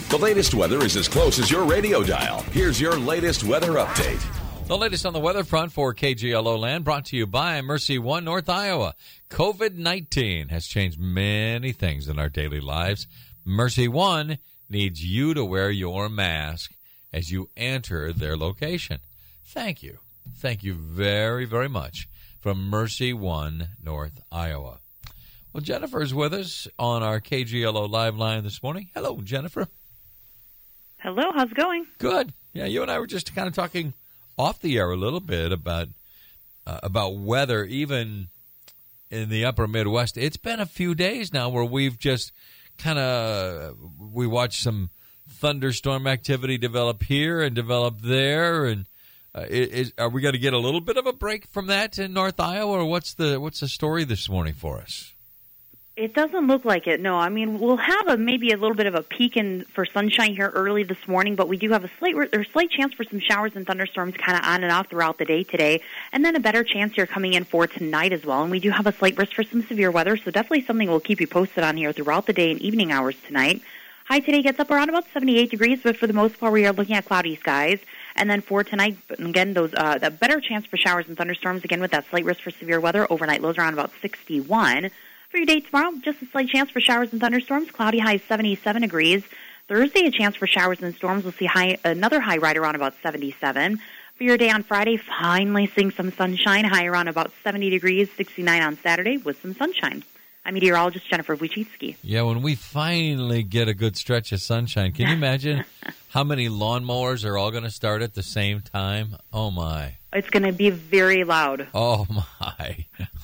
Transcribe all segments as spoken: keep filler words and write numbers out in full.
The latest weather is as close as your radio dial. Here's your latest weather update. The latest on the weather front for K G L O Land, brought to you by Mercy One North Iowa. COVID nineteen has changed many things in our daily lives. Mercy One needs you to wear your mask as you enter their location. Thank you. Thank you very, very much from Mercy One North Iowa. Well, Jennifer's with us on our K G L O Live line this morning. Hello, Jennifer. Hello, how's it going? Good. Yeah, you and I were just kind of talking off the air a little bit about uh, about weather, even in the upper Midwest. It's been a few days now where we've just kind of, we watched some thunderstorm activity develop here and develop there, and uh, is, are we going to get a little bit of a break from that in North Iowa, or what's the what's the story this morning for us? It doesn't look like it, no. I mean, we'll have a maybe a little bit of a peak in for sunshine here early this morning, but we do have a slight or slight chance for some showers and thunderstorms kind of on and off throughout the day today, and then a better chance here coming in for tonight as well. And we do have a slight risk for some severe weather, so definitely something we'll keep you posted on here throughout the day and evening hours tonight. High today gets up around about seventy-eight degrees, but for the most part we are looking at cloudy skies. And then for tonight, again, those uh, the better chance for showers and thunderstorms, again with that slight risk for severe weather. Overnight lows around about sixty-one. For your day tomorrow, just a slight chance for showers and thunderstorms. Cloudy high seventy-seven degrees. Thursday, a chance for showers and storms. We'll see high another high right around about seventy-seven. For your day on Friday, finally seeing some sunshine. High around about seventy degrees, sixty-nine on Saturday with some sunshine. I'm meteorologist Jennifer Wojcicki. Yeah, when we finally get a good stretch of sunshine, can you imagine how many lawnmowers are all going to start at the same time? Oh, my. It's going to be very loud. Oh, my.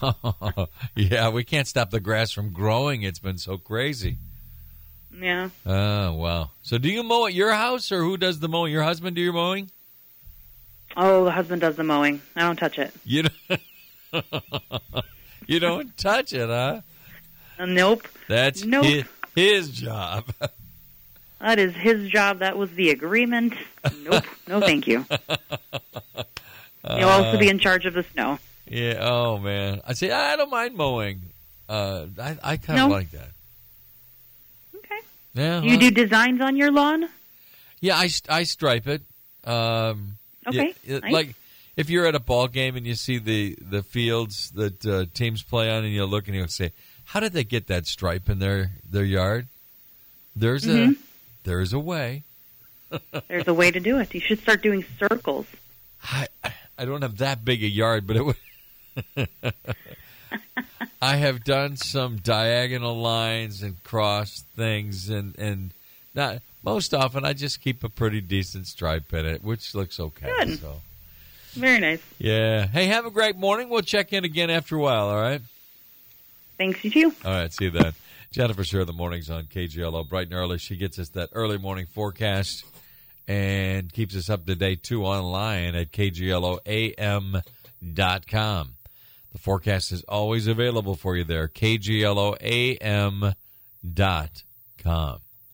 Yeah, we can't stop the grass from growing. It's been so crazy. Yeah. Oh, wow. So do you mow at your house, or who does the mowing? Your husband do your mowing? Oh, the husband does the mowing. I don't touch it. You don't, you don't touch it, huh? Uh, nope. That's nope. his, his job. That is his job. That was the agreement. Nope. No, thank you. He'll also be in charge of the snow. Yeah. Oh, man. I say I don't mind mowing. Uh, I, I kind of no. like that. Okay. Yeah. Do you well, do designs on your lawn? Yeah, I, I stripe it. Um, okay. Yeah, nice. Like if you're at a ball game and you see the, the fields that uh, teams play on, and you look and you say, how did they get that stripe in their, their yard? There's mm-hmm. a there's a way. There's a way to do it. You should start doing circles. I I don't have that big a yard, but it would. I have done some diagonal lines and cross things, and and not most often I just keep a pretty decent stripe in it, which looks okay. Good. So very nice. Yeah. Hey, have a great morning. We'll check in again after a while. All right. Thanks, you too. All right, see you then. Jennifer's here in the mornings on K G L O, bright and early. She gets us that early morning forecast and keeps us up to date, too, online at K G L O A M dot com. The forecast is always available for you there, K G L O A M dot com.